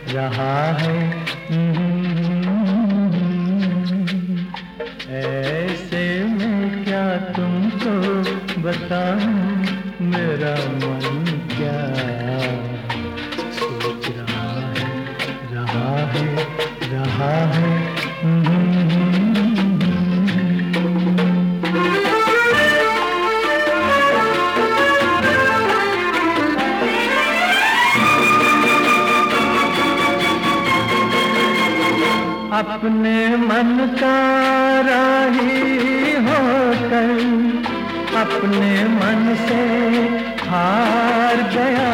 रहा है। ऐसे में क्या तुमको बताऊं, मेरा मन क्या सोच रहा है, रहा है, रहा है। अपने मन का राही होकर अपने मन से हार गया।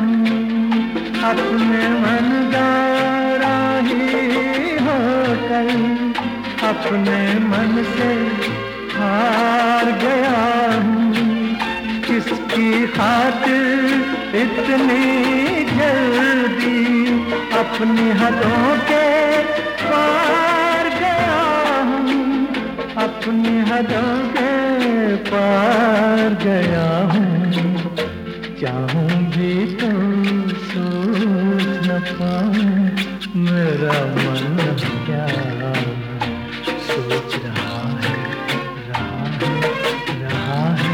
अपने मन का राही होकर अपने मन से हार गया। किसकी खातिर इतनी जल्दी अपनी हदों के पार गया हूँ, अपनी हदों के पार गया हूँ। चाहूँ भी तो सोच न पाऊँ, मेरा मन क्या सोच रहा है, रहा है, रहा है।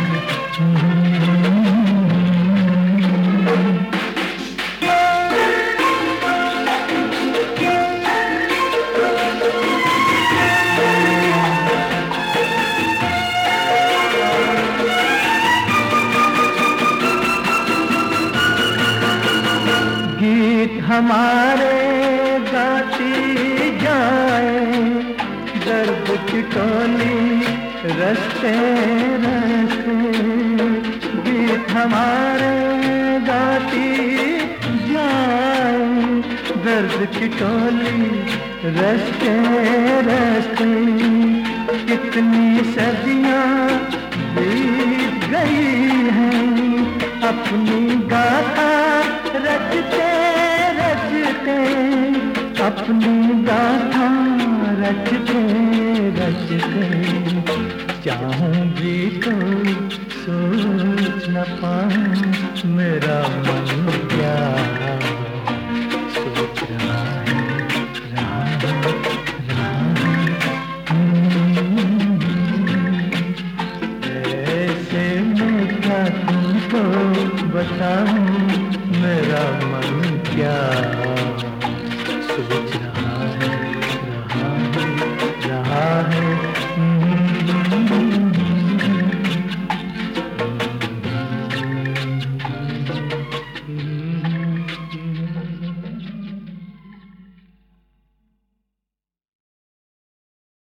गीत हमारे गाती जाए, दर्द की टोली रस्ते रस्ते। गीत हमारे गाती जाए, दर्द की टोली रस्ते रस्ते। कितनी सदियां बीत गई हैं, अपनी गाथा रचते रचते, अपनी गाथा रचते रचते। चाहूं भी तो सोच न पाऊं, मेरा मन क्या सोच रहा है, रहा है, रहा है। ऐसे में क्या तुमको बताऊं, मेरा मन क्या सोच